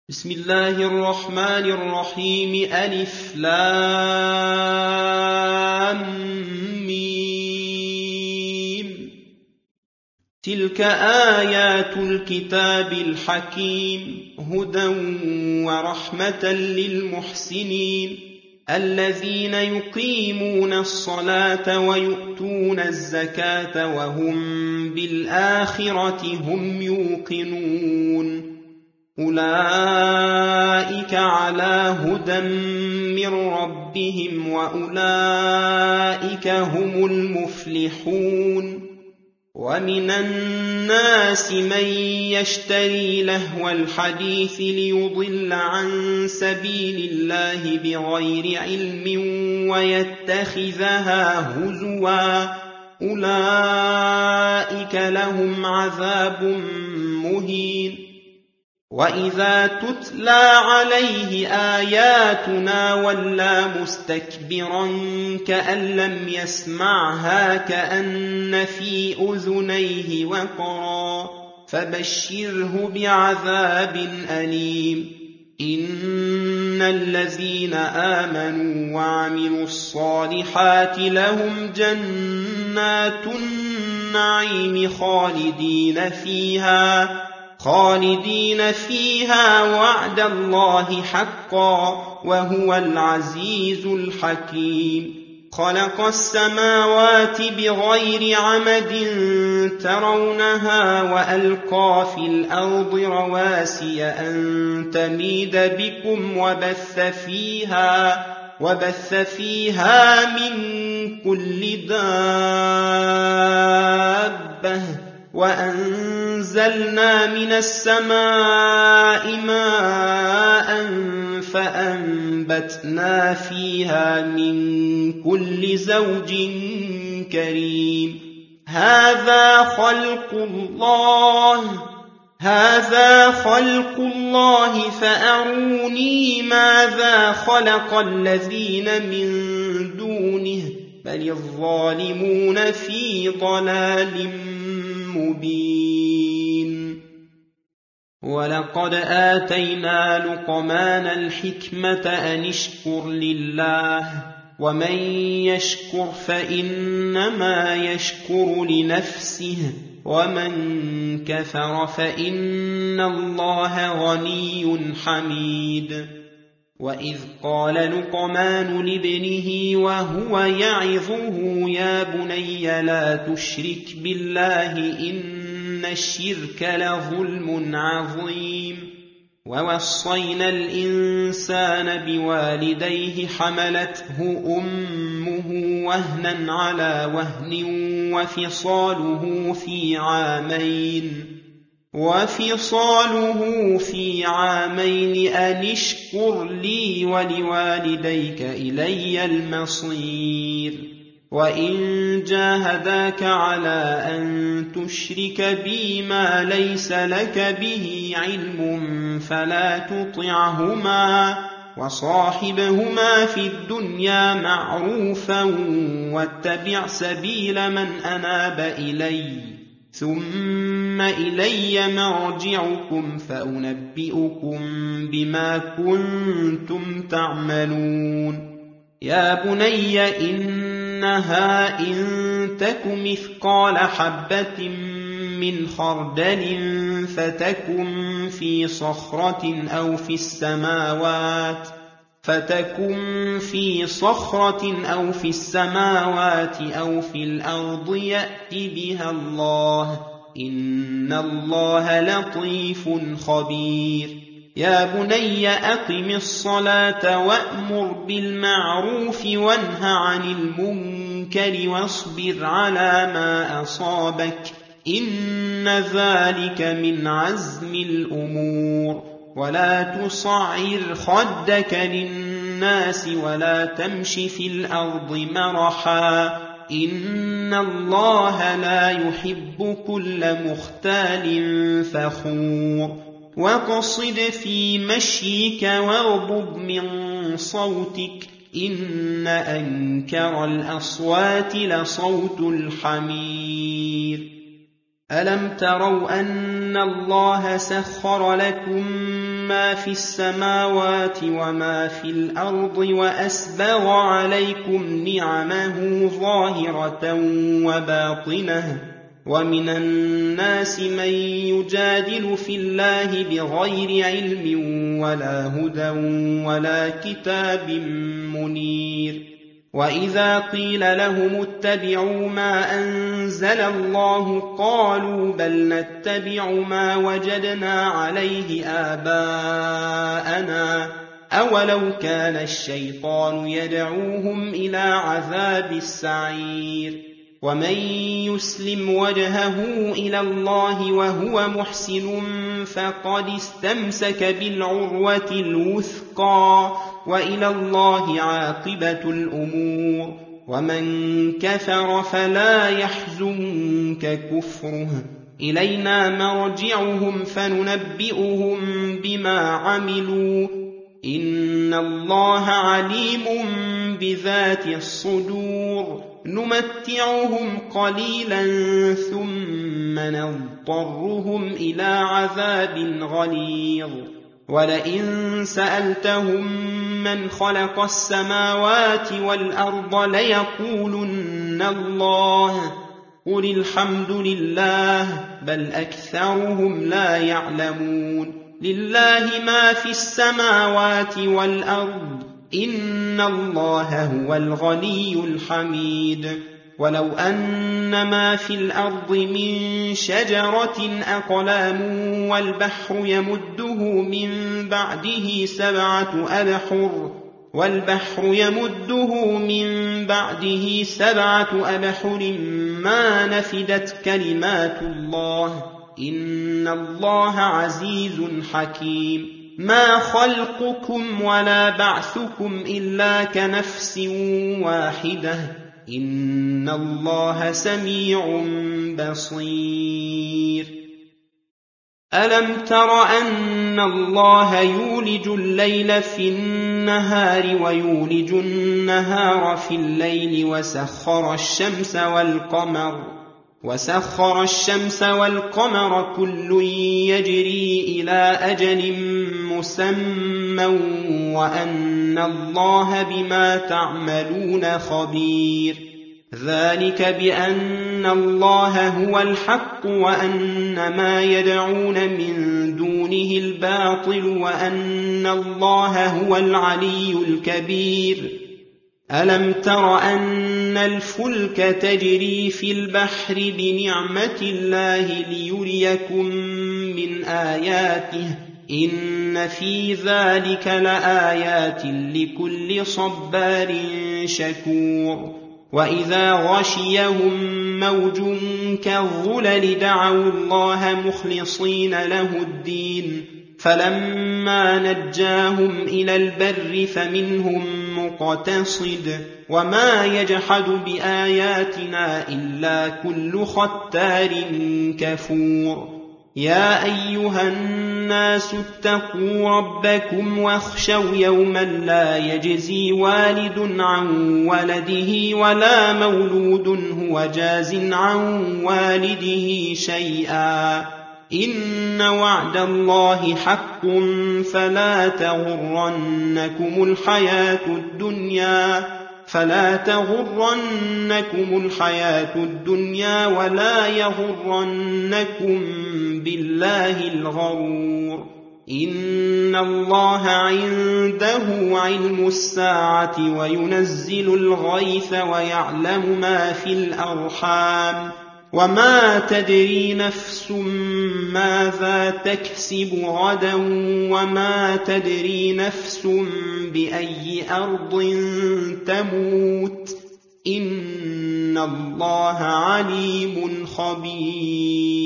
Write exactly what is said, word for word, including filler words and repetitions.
بسم الله الرحمن الرحيم ألف لام ميم تلك آيات الكتاب الحكيم هدى ورحمة للمحسنين الذين يقيمون الصلاة ويؤتون الزكاة وهم بالآخرة هم يوقنون أولئك على هدى من ربهم وأولئك هم المفلحون ومن الناس من يشتري لهو الحديث ليضل عن سبيل الله بغير علم ويتخذها هزوا أولئك لهم عذاب مهين وإذا تتلى عليه آياتنا ولى مستكبرا كأن لم يسمعها كأن في أذنيه وقرا فبشره بعذاب أليم إن الذين آمنوا وعملوا الصالحات لهم جنات النعيم خالدين فيها خالدين فيها وعد الله حقا وهو العزيز الحكيم خلق السماوات بغير عمد ترونها وألقى في الأرض رواسي أن تميد بكم وبث فيها وبث فيها من كل دابة وأنزلنا من السماء ماء فأنبتنا فيها من كل زوج كريم هذا خلق الله هذا خلق الله فأروني ماذا خلق الذين من دونه بل الظالمون في ضلال مبين ولقد آتينا لقمان الحكمة أن اشكر لله ومن يشكر فإنما يشكر لنفسه ومن كفر فإن الله غني حميد وإذ قال لقمان لابنه وهو يعظه يا بني لا تشرك بالله إن الشرك لظلم عظيم ووصينا الإنسان بوالديه حملته أمه وهنا على وهن وفصاله في عامين وفصاله في عامين أن اشكر لي ولوالديك إلي المصير وإن جاهداك على أن تشرك بي ما ليس لك به علم فلا تطعهما وصاحبهما في الدنيا معروفا واتبع سبيل من أناب إلي ثم إلي مرجعكم فأنبئكم بما كنتم تعملون يا بني إنها إن تك مثقال حبة من خردل فتكن في صخرة أو في السماوات فتكن في صخرة أو في السماوات أو في الأرض يأت بها الله إن الله لطيف خبير يا بني أقم الصلاة وأمر بالمعروف وانه عن المنكر واصبر على ما أصابك إن ذلك من عزم الأمور ولا تصعر خدك للناس ولا تمش في الأرض مرحا إن الله لا يحب كل مختال فخور وقصد في مشيك واغضض من صوتك إن أنكر الأصوات لصوت الحمير ألم تروا أن الله سخر لكم ما في السماوات وما في الأرض وأسبغ عليكم نعمه ظاهرة وباطنة ومن الناس من يجادل في الله بغير علم ولا هدى ولا كتاب منير وإذا قيل لهم اتبعوا ما أنزل الله قالوا بل نتبع ما وجدنا عليه آباءنا أولو كان الشيطان يدعوهم إلى عذاب السعير ومن يسلم وجهه إلى الله وهو محسن فقد استمسك بالعروة الوثقى وإلى الله عاقبة الأمور ومن كفر فلا يحزنك كفره إلينا مرجعهم فننبئهم بما عملوا إن الله عليم بذات الصدور نمتعهم قليلا ثم نضطرهم إلى عذاب غليظ ولئن سألتهم من خلق السماوات والأرض ليقولن الله قل الحمد لله بل أكثرهم لا يعلمون لله ما في السماوات والأرض إن الله هو الغني الحميد ولو أن ما في الأرض من شجرة أقلام والبحر يمده من بعده سبعة أبحر والبحر يمده من بعده سبعة أبحر ما نفدت كلمات الله إن الله عزيز حكيم ما خلقكم ولا بعثكم إلا كنفس واحدة إن الله سميع بصير ألم تر أن الله يولج الليل في النهار ويولج النهار في الليل وسخر الشمس والقمر وسخر الشمس والقمر كل يجري إلى أجل مسمى وأن الله بما تعملون خبير ذلك بأن الله هو الحق وأن ما يدعون من دونه الباطل وأن الله هو العلي الكبير ألم تر أن الفلك تجري في البحر بنعمة الله ليريكم من آياته إن في ذلك لآيات لكل صبار شكور وإذا غشيهم موج كالظلل دعوا الله مخلصين له الدين فلما نجاهم إلى البر فمنهم مقتصد وما يجحد بآياتنا إلا كل ختار كفور يا أيها الناس اتقوا ربكم واخشوا يوما لا يجزي والد عن ولده ولا مولود هو جاز عن والده شيئا إن وعد الله حق فلا تغرنكم الحياة الدنيا فلا تغرنكم الحياة الدنيا ولا يغرنكم بالله الغرور إن الله عنده علم الساعة وينزل الغيث ويعلم ما في الأرحام وما تدري نفس ماذا تكسب غدا وما تدري نفس بأي أرض تموت إن الله عليم خبير